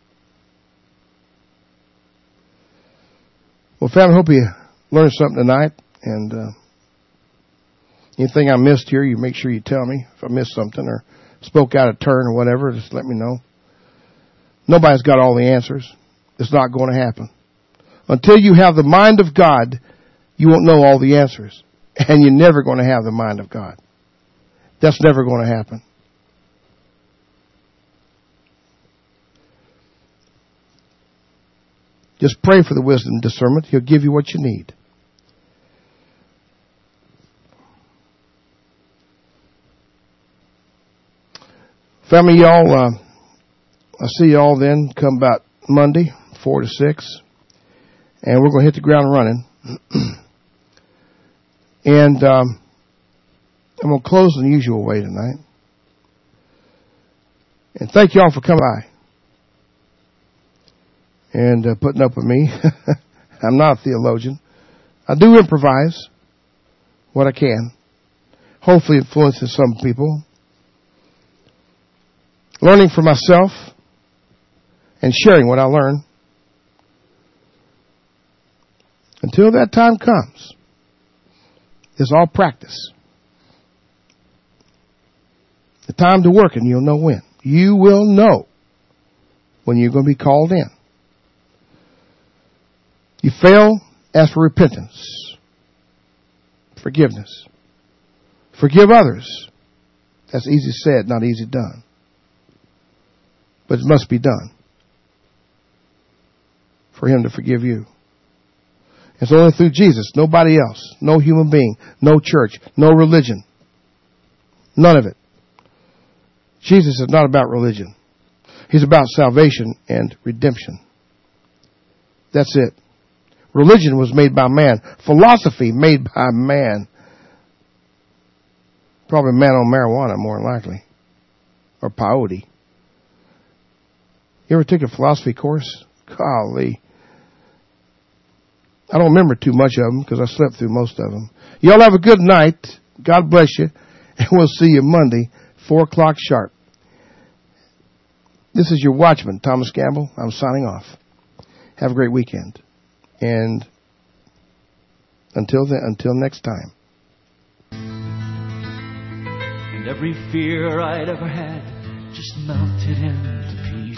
Well, family, I hope you learned something tonight. And anything I missed here, you make sure you tell me if I missed something or spoke out of turn or whatever. Just let me know. Nobody's got all the answers. It's not going to happen. Until you have the mind of God, you won't know all the answers. And you're never going to have the mind of God. That's never going to happen. Just pray for the wisdom and discernment. He'll give you what you need. Family, y'all, I'll see y'all then. Come about Monday, 4 to 6. And we're going to hit the ground running. And I'm going to close in the usual way tonight. And thank y'all for coming by. And putting up with me. I'm not a theologian. I do improvise what I can. Hopefully influencing some people. Learning for myself and sharing what I learn. Until that time comes, it's all practice. The time to work, and you'll know when. You will know when you're going to be called in. You fail, ask for repentance. Forgiveness. Forgive others. That's easy said, not easy done. But it must be done. for Him to forgive you. It's only through Jesus, nobody else, no human being, no church, no religion. None of it. Jesus is not about religion. He's about salvation and redemption. That's it. Religion was made by man. Philosophy made by man. Probably man on marijuana, more than likely. Or peyote. You ever took a philosophy course? Golly. I don't remember too much of them because I slept through most of them. Y'all have a good night. God bless you. And we'll see you Monday, 4 o'clock sharp. This is your watchman, Thomas Gamble. I'm signing off. Have a great weekend. And until next time. And every fear I'd ever had just melted into peace.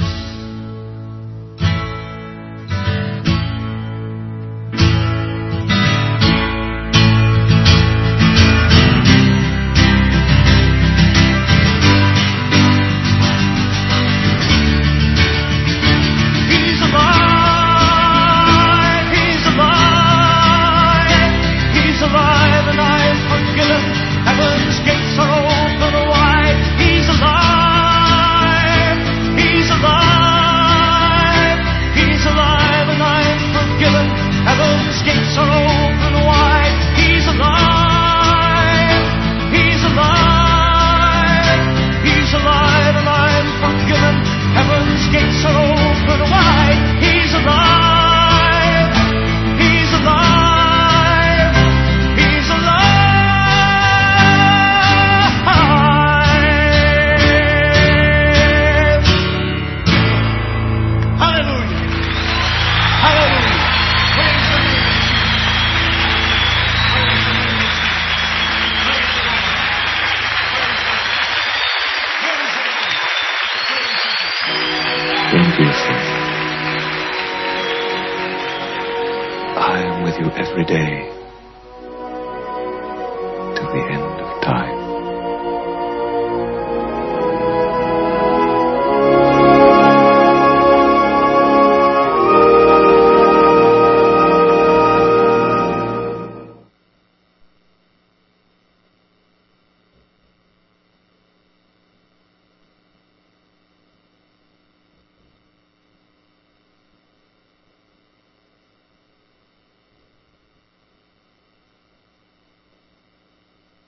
I am with you every day to the end.